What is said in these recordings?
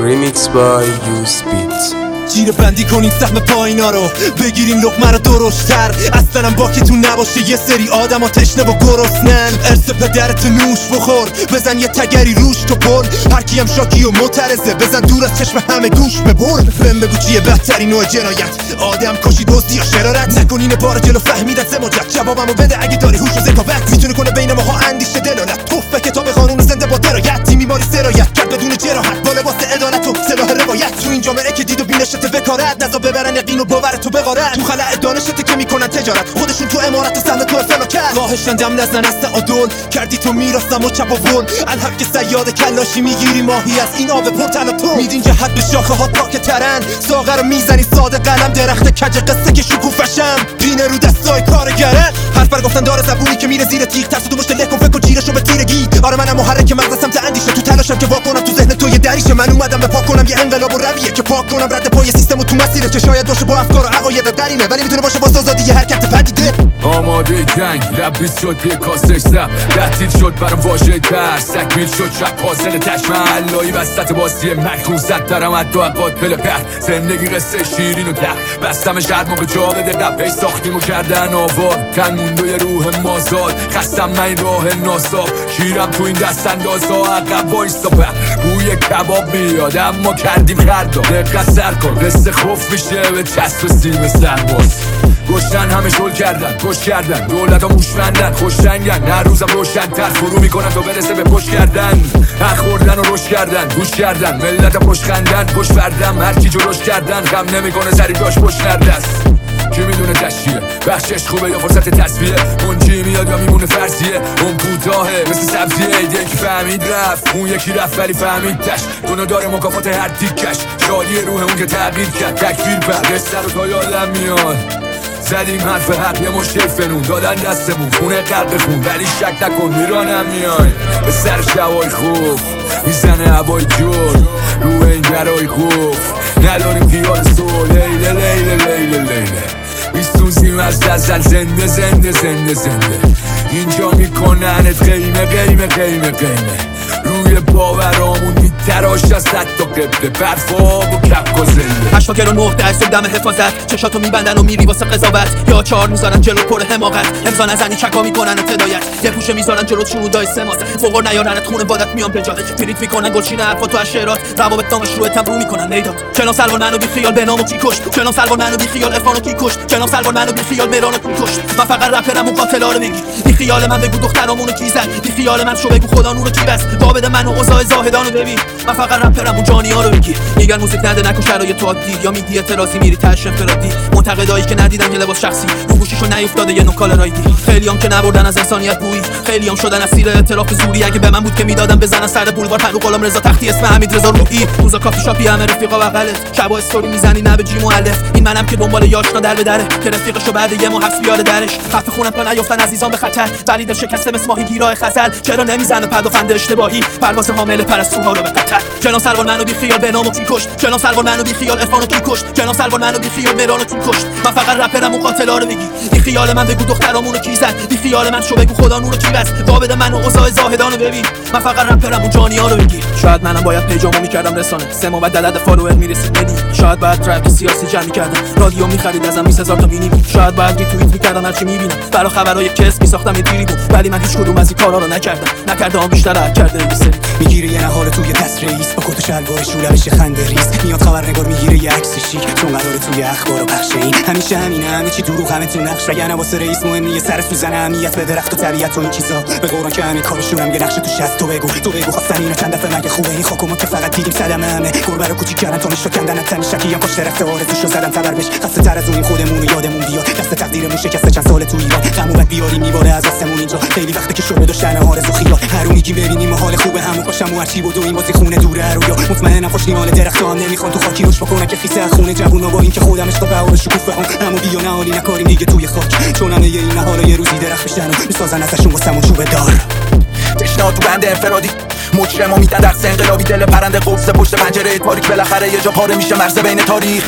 Remix by Use Beats. گیر بندی کنید سهم پایینا رو، بگیریم لقمه رو درشتر. اصلا باکتون نباشه یه سری آدم ها تشنه و گرسنن. ارث پدرت نوش بخور، بزن یه تگری روش تو پر. هرکی هم شاکی و معترضه، بزن دور از چشم همه گوش ببر. بهم بگو چیه بهترین نوع جنایت، آدم کشی دزدی یا شرارت؟ نکن این بار جلو فهمیدت سماجت، جوابمو بده اگه داری هوش و ذکاوت. میتونه کنه بین ماها اندیشه دلالت، توفه کتاب قانون زنده با درایت. تیم بیماری سرایت کرد بدون جراحت، با لباس عدالت و سلاح روایت. تو این جامعه که دید و بینشت بکارت، نزا ببرن یقین و باورتو بغارت. تو خلأ دانشت که میکنن تجارت، خودشون تو امارت و سهم تو فلاکت. راهشن دم نزن از تعادل، کردی تو میراستم و چپ و ول. الحق که سیاد کلاشی میگیری ماهی از این آب پرتلاتون. میدین جهت به شاخه ها تاک ترن، ساغر رو میزنی ساده قلم. درخت کج قصه که شکوفشم، بینه رو دستای کارگرن. حرف بر گفتن داره زبونی که میره زیر تیغ، ترس تو مشت لکن فکر و جیرشو به تیرگی. آره منم محرک مغز سمت اندیشه، تو تلاشم که واکنم تو ذهن تو یه دریشه. من اومدم به پاک کنم یه انقلاب و رویه که پاک کنم رد پای سیستم و تو مسیره که شاید باشه با افکار و عقاید قرینه، ولی میتونه باشه با آزادی یه حرکت پدیده. آماده جنگ لبریز شد یه کاسه سم، تهدید شد برام واژه ترس. تکمیل شد شب حاصل تشمل لایی وسط بازی مکرون. زد درم حتی قاتل پرد، زندگی قصه شیرین و تخت. بستم شرد موقع جا بده قبهی ساختیم و کردن آوار. تن مونده یه روح مازاد، خستم من این راه ناساب. شیرم تو این دست اندازا، عقب وایستا پر بوی کباب میاد اما کردیم خردا. دقت سر کن قصه خوف میشه به چسب سیم سرباز. گشتن همه شل کردن، کش کردن دولت ها موشمندن. خوش رنگن هر روزم روشن تر، فرو میکنن تا برسه به پشت کردن. حق خوردن و رشد کردن، گوش کردن ملت پشت خندن. پشت بردم هرچی جلوش کردن، غم نمیکنه سری داشت پشت نردست. کی میدونه تشکیه بخشش خوبه یا فرصت تصفیه؟ منجی میاد یا میمونه فرضیه؟ اون کوتاهه مثل سبزیه، یکی فهمید رفت اون یکی رفت ولی فهمید تش. دونه داره مکافات هر تیکش، شادی روح اون که تغییر کرد. تکبیر بر قصه رو تا یادم میاد، زدیم حرف حق یه مشکل فنون. دادن دستمون خونه قلب خون، ولی شک نکن میرانم میای به سر شوای خوف. میزنه هوای جور رو این گرای خوف. نداریم خیال سو لیله لیله لیله لیله. میسوزیم از غزل زنده زنده زنده زنده. اینجا میکننت قیمه قیمه قیمه قیمه. روی باورامون میتراش از حتی قبله برف و آب و کپ و زنده. 8 و 9 درصد دم حفاظت، چشاتو میبندن و میری واسه قضاوت. یا 4 میذارن جلو پر حماقت، امضا نزنی چکا میکنن هدایت. یه پوشه میذارن جلو شنودای سماست، فوق نیارنت خونه بادت میان بجات. تریت میکنن گلچین حرفاتو از شعرات، روابط نامش روت هم رو میکنن میداد. چنان سلوان منو بی خیال بنامو کی کشت، چنان سلوان منو بی خیال عرفانو کی کشت، چنان سلوان منو بی خیال مهرانو کی کشت. من فقط رپرم و قاتلا رو بگی، بی خیال من بگو دخترامونو کی زد، بی خیال من شو بگو خدا نورو کی بس. با بده منو اوضاع زاهدانو ببین، من فقط رپرم و جانی‌ها رو بگی. میگن موزیک نده نکن شرایط تو عادی، یا میگی اعتراضی میری تاش انفرادی. منتقدایی که ندیدن یه لباس شخصی، رو گوشیشو نیافتاده یه نوکال رایدی. خیلیام که نبردن از انسانیت بویی، خیلیام شدن اسیر اعتراف زوری. اگه به من بود که میدادم بزنن سر بولوار پرو غلام رضا تختی اسم حمید رضا روحی. روزا کافی شاپی همه رفیقا بغلت، شبا استوری میزنی نه به جی مؤلف. این منم که دنبال یاشنا در به دره، که رفیقشو بعد یه ماه حبس بیاره درش. خط خونم تا نیافتن عزیزان به خطر، ولی دل شکسته مثل ماهی گیرای خزل. چرا نمیزنه پد و فند اشتباهی، پرواز حامل پرستوها رو به قطر. چنان سلوان منو بی خیال بنامو کی کشت، چنان سلوان منو بی خیال عرفانو کی کشت، چنان سلوان منو بی خیال مهرانو کی کشت. من فقط رپرم و قاتلا رو بگی، بی خیال من بگو دخترامونو کی زد، بی خیال من شو بگو خدا نورو کی بس. با بده منو اوضاع زاهدانو ببین، من فقط رپرم و جانی‌ها رو بگی. شاید منم باید پیجامو میکردم رسانه، سما بعد عدد فالوور میرسید مدی. شاید بعد ترک سیاسی جمع میکردم، رادیو میخرید ازم 20000 تا مینیمم. شاید بعد ریتوییت میکردم هرچی میبینم، برا خبرای کس میساختم یه تیری بود. ولی من هیچ کدوم از این کارا رو نکردم بیشتر از کرده ایسه. میگیره یه نهار توی دست رئیس، با کت و شلوار شورش خنده ریز. میاد خبرنگار میگیره یه عکس شیک، چون قراره توی اخبارا پخشه. این همیشه همینه، همه چی دروغ همه تو نقش. وگرنه واسه رئیس مهم نیه سر سوزن اهمیت به درخت و طبیعت و این چیزا. به قرآن که همین کارشونم یه نقش تو شست. تو بگو خواستن اینا چند دفعه مگه خوبه این خاکو که فقط دیدیم صدمه همه. گربه رو کوچیک کردن تا میشو کندن تن شکی هم کاش رفته آرزوشو زدن تبر بش. خسته تر از اون خودمون یادمون بیاد، دست تقدیرمون شکسته چند سال تو ایران. غمو بیاری میباره از آسمون اینجا، خیلی وقته که شده داشتن آرزو خیال. هر رو میگی ببینیم حال خوبه همون باشم و هرچی بود و این بازی خونه دوره رو. یا مطمئنم خوشنیمال درختام نمیخوان تو خاکی روش بکنن که خیسه خونه جوونا. با این که خودم عشق بهار شکوفه هم همو بیا نهالی نکاریم دیگه توی خاک. چون همه این نهالا یه روزی درخت بشن و میسازن ازشون واسمون چوبه دار. تشنهاد تو بنده انفرادی، مجرما میدن دست انقلابی. دل پرنده قفز پشت پنجره تاریک، بالاخره یه جا پاره میشه مرز بین تاریخ.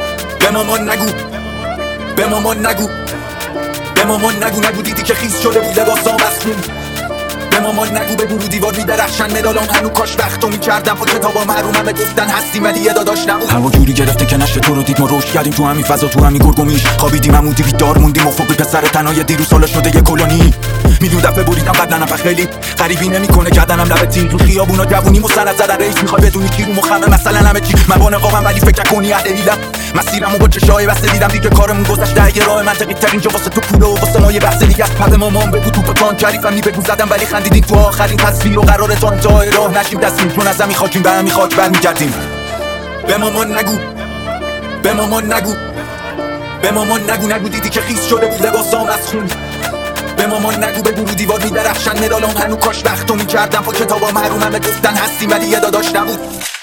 به مامان نگو، به مامان نگو، به مامان نگو. نگو دیدی که خیس شده بود لباسام از خون. به به مامان نگو بگو رو دیوار میدرخشن مدالام هنو کاش وقتو میکردم با کتابا محرومم گفتن هستیم ولی یه داداش نبود. هوا جوری گرفته که نشه تو رو دید ما روش کردیم تو همین فضا تو همین گرگومیش خوابیدیم عمودی بیدار موندیم افقی پسر تنهای دیروز سالا شده یه کلونی. میلیون دفعه بریدم قد نفخ خیلی غریبی نمیکنه کردنم لب تیر تو خیابونا جوونی مستند زدن رئیس میخوای بدونی کی رو مخمه مثلا همه چی من با نقابم ولی فکر نکنی اهل دیدم مسیرمو با چشای بسته دیدم دیگه کارمون گذشته یه راه منطقی ترین جا واسه تو پوله و واسه ما یه بحث دیگه است. پد مامان بگو تو پتان شریفم نی بگو زدم ولی خندیدیم تو آخرین تصویر و قراره تا انتهای راه نشیم دستیم چون از همین خاکیم به همین خاک برمیگردیم. به مامان نگو به مامان نگو به مامان نگو دیدی که خیس شده بود لباسام از خون. به مامان نگو بگو رو دیوار میدرخشن مدالام هنو کاش وقتو میکردم با کتابا محرومم گفتن هستیم ولی یه داداش نبود.